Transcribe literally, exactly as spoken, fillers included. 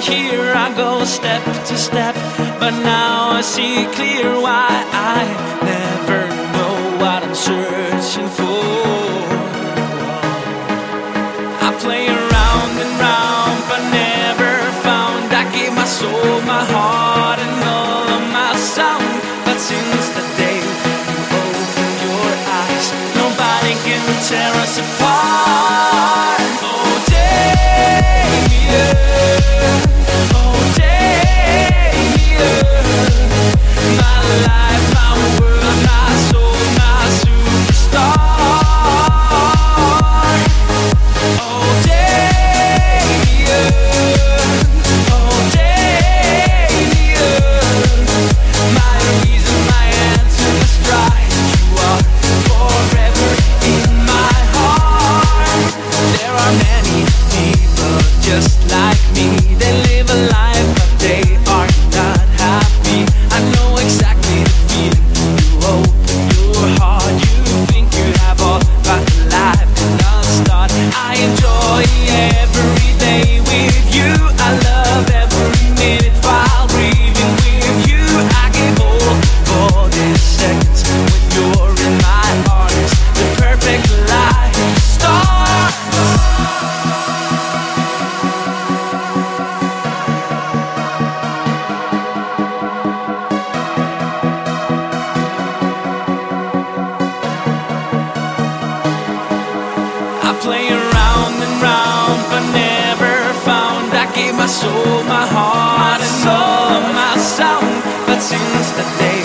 here I go step to step, but now I see clear why I never know what I'm searching for. I play around and round, but never found. I gave my soul, my heart, and all of my sound, but since the day you opened your eyes, nobody can tear us apart. Oh, Damien, oh, Damien, my life, my world, my soul, my superstar. Oh, Damien, oh, Damien, my reason, my answer, my stride. You are forever in my heart. There are many people just like me. They live a life, but they are not happy. I know exactly the feeling. You open your heart, you think you have all, but life cannot start. I enjoy every day with you. I love every minute while breathing with you. I give all for these seconds when you're in my arms. The perfect life starts. I play around and round, but never found. I gave my soul, my heart, and all of my sound, but since the day